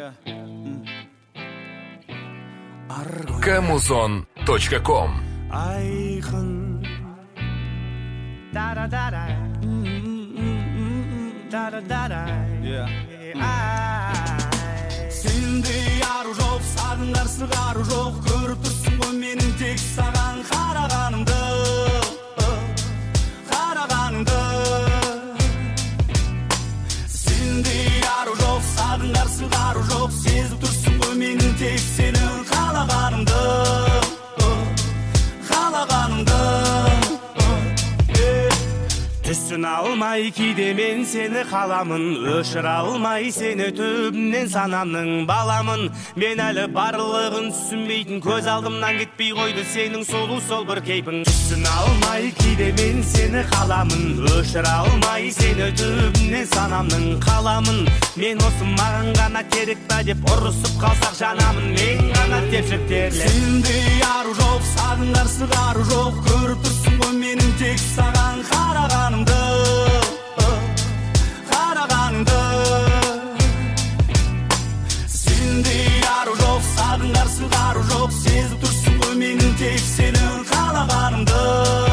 Kamuzon.com Айқын Сендей ару жоқ, сағындар сығару жоқ. Көріп тұрсың ғой менің тек саған қарағанымды. Сендей ару жоқ, сағындар сығару жоқ. Сезіп тұрсың ғой менің тек сенің қалағанымды. Түсін алмай кейде мен сені қаламын, өшіре алмай сені төбімнен санамның баламын. Мен әлі барлығын түсінбейтін, көз алдымнан кетпей қойды сенің солу сол бір кейпің. Түсін алмай кейде мен сені қаламын, өшіре алмай сені төбімнен санамның қаламын. Мен осы маған ғана керек па деп ұрысып қалсақ жанамын, мен ғана тепшіктерлер. Сендей ару жоқ, сағындар сығару жоқ. Көріп тұрсың ғой менің тек саған қарағанымды. Сендей ару жоқ, сағындар сығару жоқ. Сезіп тұрсың ғой менің тек сенің қалағанымды.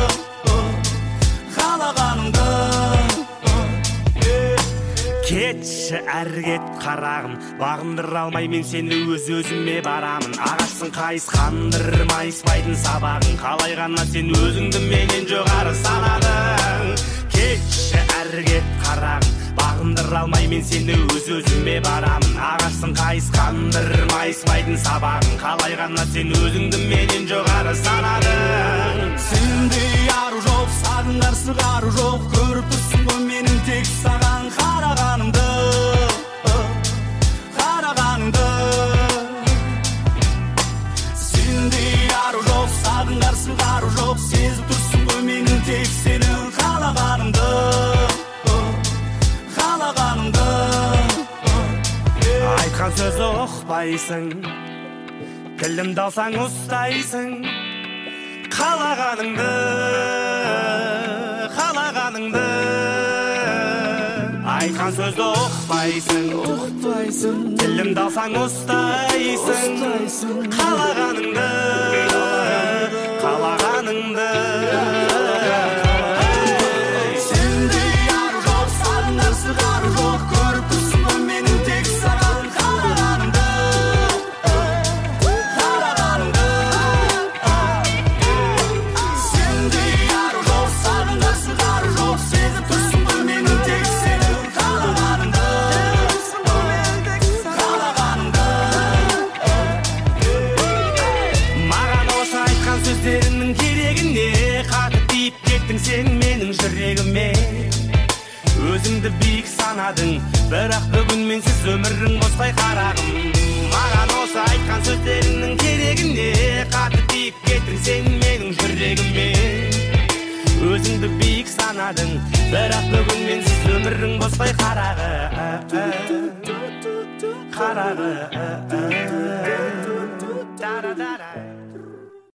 Кетші әрі кет қарағым, бағындыра алмай мен сені өз-өзіме барамын. Ағашсың қайысқандыр майыспайтын сабағың, қалай ғана сен өзіңді менен жоғары санадың. Кетші әрі кет қарағым, бағындыра алмай мен сені өз-өзіме барамын. Ағашсың қайысқандыр майыспайтын сабағың, қалай ғана сен өзіңді менен жоғары санадың. Сендей ару жоқ, сағындар сығару жоқ. Көріп тұрсың ғой менің тек саған қарағанымды. Сендей ару жоқ, сағындар сығару жоқ. Сезіп тұрсың ғой менің тек сенің қалағанымды. Айтқан сөз ұқпайсың, тілімді алсаң ұстайсың. Қалағаныңды айтқан сөзді ұқпайсың, тілімді алсаң ұстайсың. Қалағаныңды Сендей ару жоқ, сағындар сығару жоқ. Көріп тұрсың ғой менің тек саған қарағанымды. Сендей ару жоқ, сағындар сығару жоқ. Сезіп тұрсың ғой менің тек сенің қалағанымды. Маған осы айтқан сөздеріңнің керегіне қатып тиіп кеттің сен менің жүрегіме. Өзіңді биік санадың, бірақ бүгін менсіз өмірің босқай қарағым. Маған осы айтқан сөздеріңнің керегіне қатып тиіп кеттің сен менің жүрегіме. Өзіңді биік санадың, бірақ бүгін менсіз өмірің босқай қарағы.